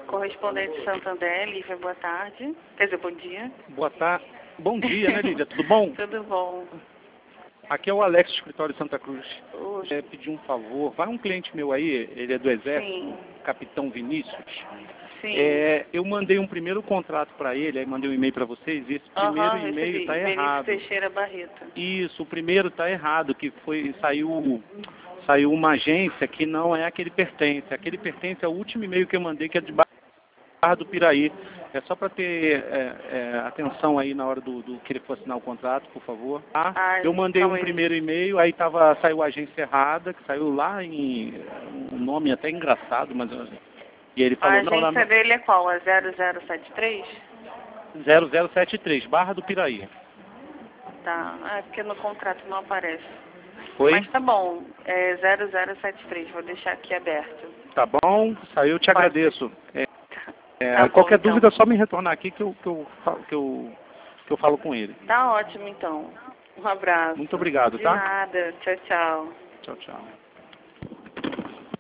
Correspondente Santander, Lívia, boa tarde. Quer dizer, bom dia. Boa tarde. Bom dia, né, Lídia? Tudo bom? Tudo bom. Aqui é o Alex, do escritório de Santa Cruz. Oxe. Pedir um favor. Vai um cliente meu aí, ele é do Exército, Sim. Capitão Vinícius. Sim. Eu mandei um primeiro contrato para ele, aí mandei um e-mail para vocês, e esse primeiro e-mail está errado. Vinícius Teixeira Barreto. Isso, o primeiro está errado, que saiu uma agência que não é aquele pertence. Aquele pertence é o último e-mail que eu mandei, que é de Barra do Piraí. É só para ter atenção aí na hora do que ele for assinar o contrato, por favor. Eu mandei um primeiro e-mail, aí saiu a agência errada, que saiu lá em um nome até engraçado, mas e ele falou, a agência dele é qual? É 0073? 0073, Barra do Piraí. Tá, é porque no contrato não aparece. Oi? Mas tá bom, é 0073, vou deixar aqui aberto. Tá bom, eu te agradeço. Tá Qualquer bom, dúvida então. é só me retornar aqui que eu falo com ele. Tá ótimo, então. Um abraço. Muito obrigado, De tá? nada. Tchau, tchau. Tchau, tchau.